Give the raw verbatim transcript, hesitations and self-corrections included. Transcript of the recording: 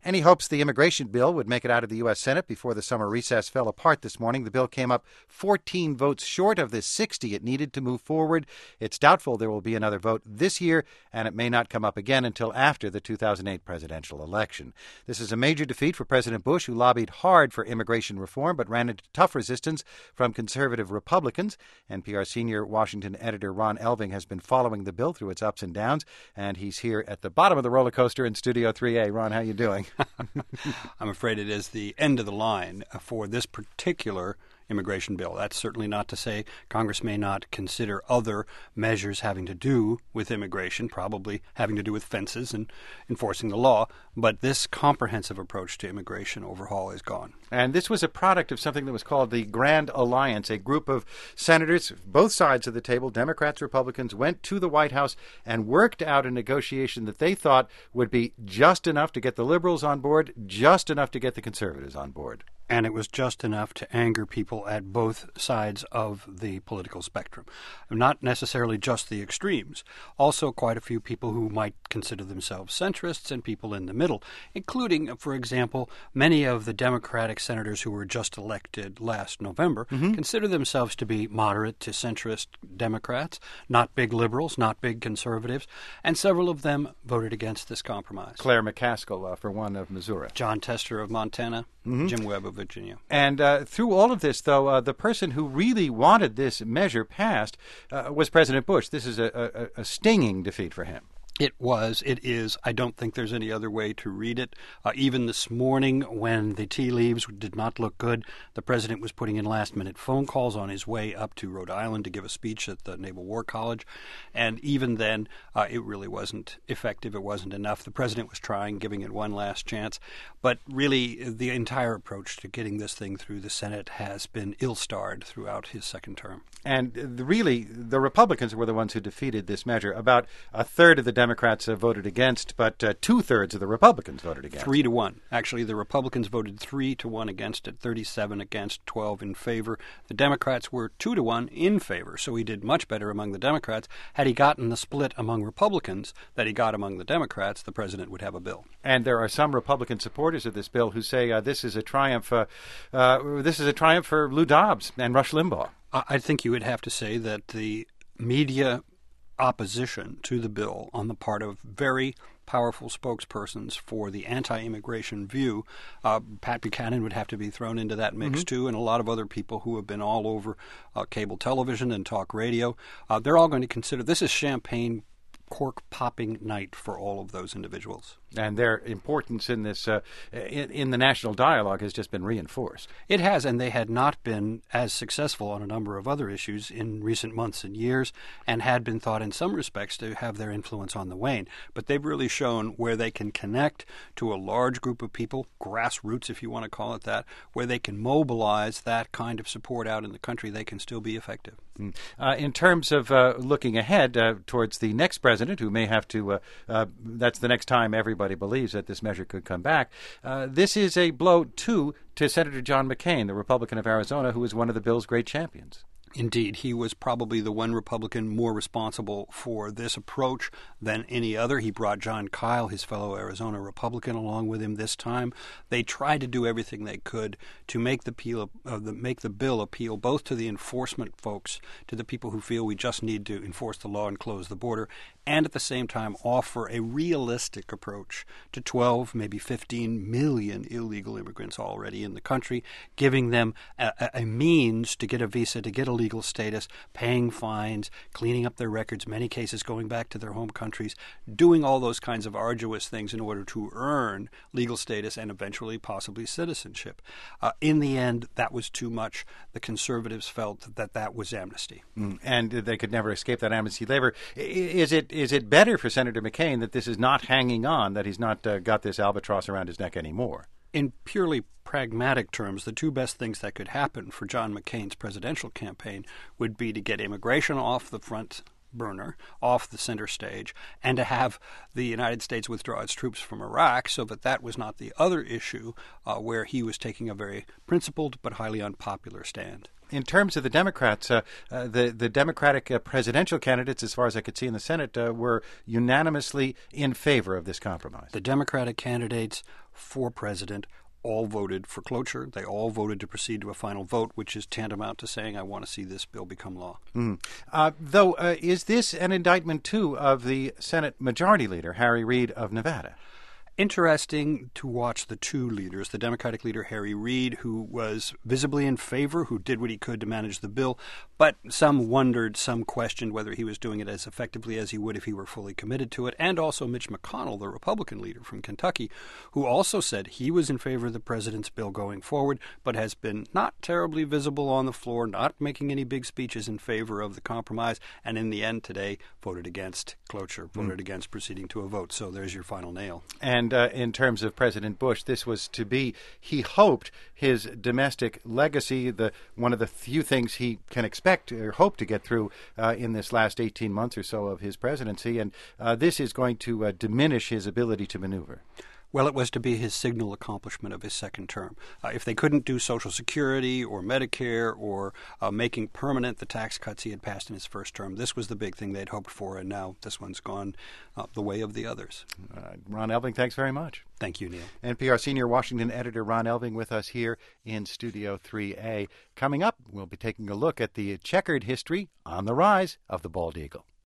Any hopes the immigration bill would make it out of the U S. Senate before the summer recess fell apart this morning. The bill came up fourteen votes short of the sixty it needed to move forward. It's doubtful there will be another vote this year, and it may not come up again until after the two thousand eight presidential election. This is a major defeat for President Bush, who lobbied hard for immigration reform but ran into tough resistance from conservative Republicans. N P R senior Washington editor Ron Elving has been following the bill through its ups and downs, and he's here at the bottom of the roller coaster in Studio three A. Ron, how you doing? I'm afraid it is the end of the line for this particular immigration bill. That's certainly not to say Congress may not consider other measures having to do with immigration, probably having to do with fences and enforcing the law, but this comprehensive approach to immigration overhaul is gone. And this was a product of something that was called the Grand Alliance. A group of senators, both sides of the table, Democrats, Republicans, went to the White House and worked out a negotiation that they thought would be just enough to get the liberals on board, just enough to get the conservatives on board. And it was just enough to anger people at both sides of the political spectrum. Not necessarily just the extremes. Also quite a few people who might consider themselves centrists and people in the middle, including, for example, many of the Democratic senators who were just elected last November mm-hmm. consider themselves to be moderate to centrist Democrats, not big liberals, not big conservatives, and several of them voted against this compromise. Claire McCaskill, uh, for one, of Missouri. John Tester of Montana, mm-hmm. Jim Webb of Virginia. And uh, through all of this, though, uh, the person who really wanted this measure passed uh, was President Bush. This is a, a, a stinging defeat for him. It was. It is. I don't think there's any other way to read it. Uh, even this morning, when the tea leaves did not look good, the president was putting in last-minute phone calls on his way up to Rhode Island to give a speech at the Naval War College. And even then, uh, it really wasn't effective. It wasn't enough. The president was trying, giving it one last chance. But really, the entire approach to getting this thing through the Senate has been ill-starred throughout his second term. And the, really, the Republicans were the ones who defeated this measure. About a third of the Democrats uh, voted against, but uh, two-thirds of the Republicans voted against. Three to one. Actually, the Republicans voted three to one against it, thirty-seven against, twelve in favor. The Democrats were two to one in favor, so he did much better among the Democrats. Had he gotten the split among Republicans that he got among the Democrats, the president would have a bill. And there are some Republican supporters of this bill who say uh, this is a triumph. Uh, uh, this is a triumph for Lou Dobbs and Rush Limbaugh. I think you would have to say that the media opposition to the bill on the part of very powerful spokespersons for the anti-immigration view, uh, Pat Buchanan would have to be thrown into that mix mm-hmm. too, and a lot of other people who have been all over uh, cable television and talk radio. Uh, they're all going to consider this is champagne cork-popping night for all of those individuals. And their importance in this, uh, in, in the national dialogue has just been reinforced. It has, and they had not been as successful on a number of other issues in recent months and years, and had been thought in some respects to have their influence on the wane. But they've really shown where they can connect to a large group of people, grassroots if you want to call it that, where they can mobilize that kind of support out in the country, they can still be effective. Mm. Uh, in terms of uh, looking ahead uh, towards the next president, who may have to, uh, uh, that's the next time everybody believes that this measure could come back. Uh, this is a blow, too, to Senator John McCain, the Republican of Arizona, who was one of the bill's great champions. Indeed, he was probably the one Republican more responsible for this approach than any other. He brought John Kyle, his fellow Arizona Republican, along with him this time. They tried to do everything they could to make the, appeal, uh, the make the bill appeal both to the enforcement folks, to the people who feel we just need to enforce the law and close the border, and at the same time offer a realistic approach to twelve, maybe fifteen million illegal immigrants already in the country, giving them a, a means to get a visa, to get a legal status, paying fines, cleaning up their records, many cases going back to their home countries, doing all those kinds of arduous things in order to earn legal status and eventually possibly citizenship. Uh, in the end, that was too much. The conservatives felt that that was amnesty. Mm, and they could never escape that amnesty labor. Is it is it better for Senator McCain that this is not hanging on, that he's not uh, got this albatross around his neck anymore? In purely pragmatic terms, the two best things that could happen for John McCain's presidential campaign would be to get immigration off the front burner off the center stage and to have the United States withdraw its troops from Iraq so that that was not the other issue uh, where he was taking a very principled but highly unpopular stand. In terms of the Democrats, uh, uh, the, the Democratic uh, presidential candidates, as far as I could see in the Senate, uh, were unanimously in favor of this compromise. The Democratic candidates for president all voted for cloture. They all voted to proceed to a final vote, which is tantamount to saying, I want to see this bill become law. Mm. Uh, though, uh, is this an indictment, too, of the Senate Majority Leader, Harry Reid of Nevada? Interesting to watch the two leaders, the Democratic leader Harry Reid, who was visibly in favor, who did what he could to manage the bill, but some wondered, some questioned whether he was doing it as effectively as he would if he were fully committed to it, and also Mitch McConnell, the Republican leader from Kentucky, who also said he was in favor of the president's bill going forward, but has been not terribly visible on the floor, not making any big speeches in favor of the compromise, and in the end today voted against cloture, voted mm. against proceeding to a vote. So there's your final nail. And And uh, in terms of President Bush, this was to be, he hoped, his domestic legacy, the one of the few things he can expect or hope to get through uh, in this last eighteen months or so of his presidency. And uh, this is going to uh, diminish his ability to maneuver. Well, it was to be his signal accomplishment of his second term. Uh, if they couldn't do Social Security or Medicare or uh, making permanent the tax cuts he had passed in his first term, this was the big thing they'd hoped for, and now this one's gone uh, the way of the others. Uh, Ron Elving, thanks very much. Thank you, Neil. N P R senior Washington editor Ron Elving with us here in Studio three A. Coming up, we'll be taking a look at the checkered history on the rise of the bald eagle.